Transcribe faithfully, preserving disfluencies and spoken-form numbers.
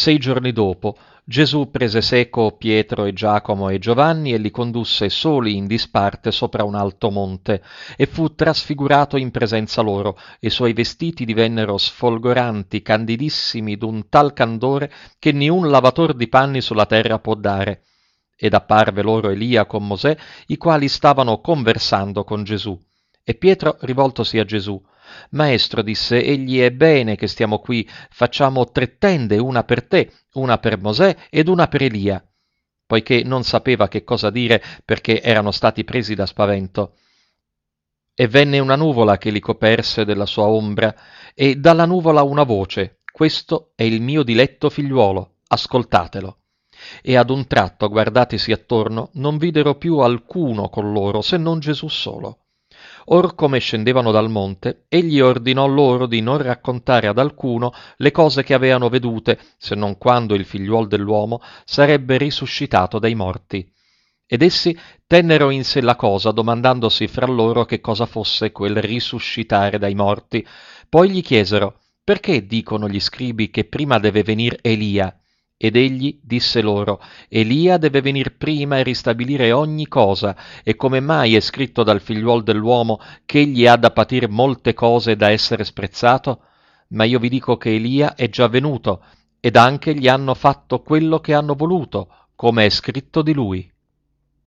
Sei giorni dopo, Gesù prese seco Pietro e Giacomo e Giovanni e li condusse soli in disparte sopra un alto monte, e fu trasfigurato in presenza loro, e i suoi vestiti divennero sfolgoranti, candidissimi, d'un tal candore che niun lavator di panni sulla terra può dare. Ed apparve loro Elia con Mosè, i quali stavano conversando con Gesù. E Pietro, rivoltosi a Gesù: Maestro, disse, egli è bene che stiamo qui, facciamo tre tende, una per te, una per Mosè ed una per Elia, poiché non sapeva che cosa dire perché erano stati presi da spavento. E venne una nuvola che li coperse della sua ombra, e dalla nuvola una voce: Questo è il mio diletto figliuolo, ascoltatelo. E ad un tratto, guardatisi attorno, non videro più alcuno con loro, se non Gesù solo. Or come scendevano dal monte, egli ordinò loro di non raccontare ad alcuno le cose che aveano vedute, se non quando il figliuol dell'uomo sarebbe risuscitato dai morti. Ed essi tennero in sé la cosa, domandandosi fra loro che cosa fosse quel risuscitare dai morti. Poi gli chiesero: Perché dicono gli scribi che prima deve venir Elia? Ed egli disse loro: Elia deve venir prima e ristabilire ogni cosa, e come mai è scritto dal figliuol dell'uomo che egli ha da patir molte cose e da essere sprezzato? Ma io vi dico che Elia è già venuto, ed anche gli hanno fatto quello che hanno voluto, come è scritto di lui.